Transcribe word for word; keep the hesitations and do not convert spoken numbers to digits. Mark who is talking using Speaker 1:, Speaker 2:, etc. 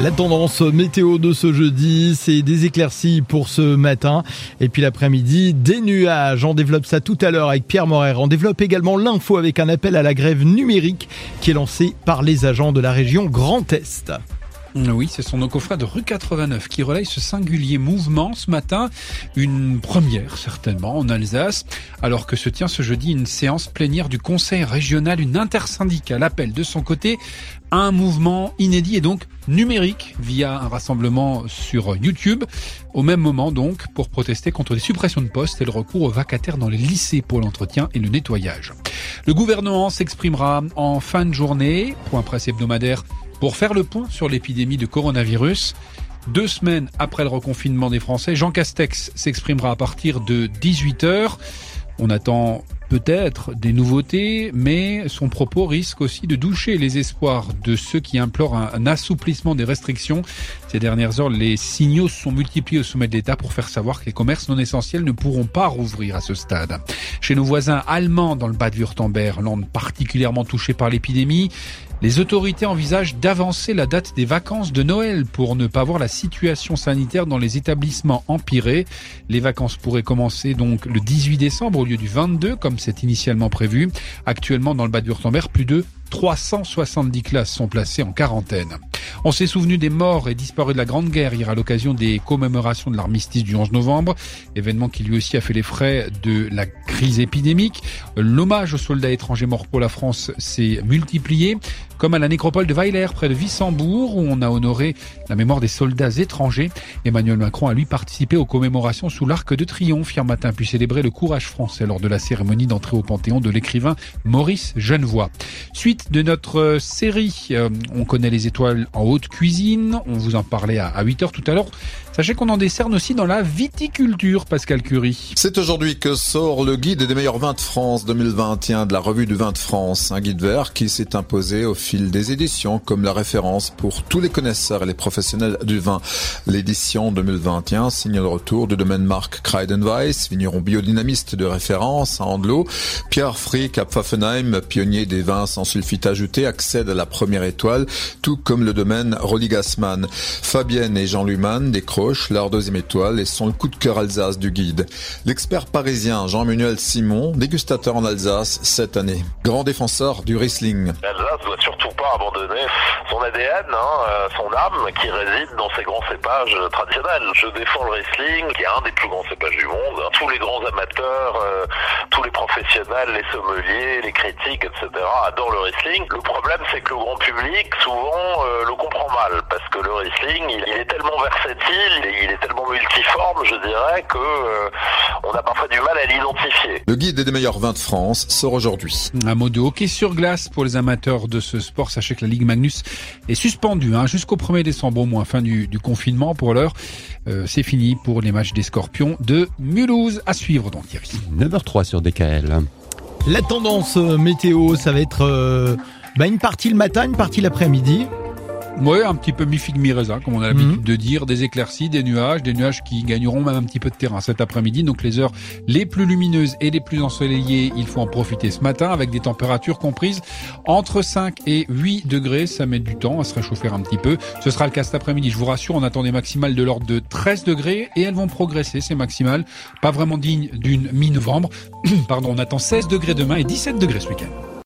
Speaker 1: La tendance météo de ce jeudi, c'est des éclaircies pour ce matin. Et puis l'après-midi, des nuages. On développe ça tout à l'heure avec Pierre Morer. On développe également l'info avec un appel à la grève numérique qui est lancé par les agents de la région Grand Est.
Speaker 2: Oui, ce sont nos confrères de rue quatre-vingt-neuf qui relayent ce singulier mouvement ce matin. Une première, certainement, en Alsace, alors que se tient ce jeudi une séance plénière du Conseil régional. Une intersyndicale appelle de son côté à un mouvement inédit et donc numérique via un rassemblement sur YouTube. Au même moment donc, pour protester contre les suppressions de postes et le recours aux vacataires dans les lycées pour l'entretien et le nettoyage. Le gouvernement s'exprimera en fin de journée, point presse hebdomadaire, pour faire le point sur l'épidémie de coronavirus. Deux semaines après le reconfinement des Français, Jean Castex s'exprimera à partir de dix-huit heures. On attend peut-être des nouveautés, mais son propos risque aussi de doucher les espoirs de ceux qui implorent un, un assouplissement des restrictions. Ces dernières heures, les signaux se sont multipliés au sommet de l'État pour faire savoir que les commerces non essentiels ne pourront pas rouvrir à ce stade. Chez nos voisins allemands, dans le Bade-Wurtemberg, land particulièrement touché par l'épidémie, les autorités envisagent d'avancer la date des vacances de Noël pour ne pas voir la situation sanitaire dans les établissements empirer. Les vacances pourraient commencer donc le dix-huit décembre au lieu du vingt-deux, comme c'est initialement prévu. Actuellement, dans le Bade-Wurtemberg, plus de trois cent soixante-dix classes sont placées en quarantaine. On s'est souvenu des morts et disparus de la Grande Guerre hier à l'occasion des commémorations de l'armistice du onze novembre, événement qui lui aussi a fait les frais de la crise épidémique. L'hommage aux soldats étrangers morts pour la France s'est multiplié, comme à la nécropole de Weiler, près de Wissembourg, où on a honoré la mémoire des soldats étrangers. Emmanuel Macron a lui participé aux commémorations sous l'Arc de Triomphe hier matin, puis célébrer le courage français lors de la cérémonie d'entrée au Panthéon de l'écrivain Maurice Genevoix. Suite de notre série, euh, on connaît les étoiles en haute cuisine, on vous en parlait à, à huit heures tout à l'heure. Sachez qu'on en décerne aussi dans la viticulture, Pascal Curie.
Speaker 3: C'est aujourd'hui que sort le guide des meilleurs vins de France deux mille vingt et un de la revue du vin de France. Un guide vert qui s'est imposé au fil des éditions comme la référence pour tous les connaisseurs et les professionnels du vin. L'édition deux mille vingt et un signe le retour du domaine Mark Kreidenweiss, vigneron biodynamiste de référence à Andelot. Pierre Frick à Pfaffenheim, pionnier des vins sans sulfite ajouté, accède à la première étoile, tout comme le domaine Rolly Gassmann. Fabienne et Jean Luhmann décrochent leur deuxième étoile et sont le coup de cœur Alsace du guide. L'expert parisien Jean-Manuel Simon, dégustateur en Alsace cette année. Grand défenseur du Riesling.
Speaker 4: L'Alsace doit surtout pas abandonner son A D N, hein, son âme qui réside dans ces grands cépages traditionnels. Je défends le Riesling, qui est un des plus grands cépages du monde. Tous les grands amateurs, euh, tous les professionnels, les sommeliers, les critiques, et cetera adorent le Riesling. Le problème, c'est que le grand public, souvent, euh, le comprend mal, parce que le Riesling, il, il est tellement versatile, il est, il est tellement multiforme, je dirais, que euh, on a parfois du mal à l'identifier.
Speaker 3: Le guide des meilleurs vins de France sort aujourd'hui.
Speaker 2: Un mot de hockey sur glace pour les amateurs de ce sport. Sachez que la Ligue Magnus est suspendue hein, jusqu'au premier décembre, au moins fin du, du confinement. Pour l'heure, euh, c'est fini pour les matchs des Scorpions de Mulhouse. À suivre donc, Thierry.
Speaker 1: neuf heures trois sur D K L. La tendance météo, ça va être euh, bah une partie le matin, une partie l'après-midi.
Speaker 2: Ouais, un petit peu mi-figue, mi-raisin, comme on a l'habitude
Speaker 1: Mmh.
Speaker 2: de dire. Des éclaircies, des nuages, des nuages qui gagneront même un petit peu de terrain cet après-midi. Donc les heures les plus lumineuses et les plus ensoleillées, il faut en profiter ce matin avec des températures comprises entre cinq et huit degrés. Ça met du temps à se réchauffer un petit peu. Ce sera le cas cet après-midi. Je vous rassure, on attend des maximales de l'ordre de treize degrés et elles vont progresser, ces maximales. Pas vraiment dignes d'une mi-novembre. Pardon, on attend seize degrés demain et dix-sept degrés ce week-end.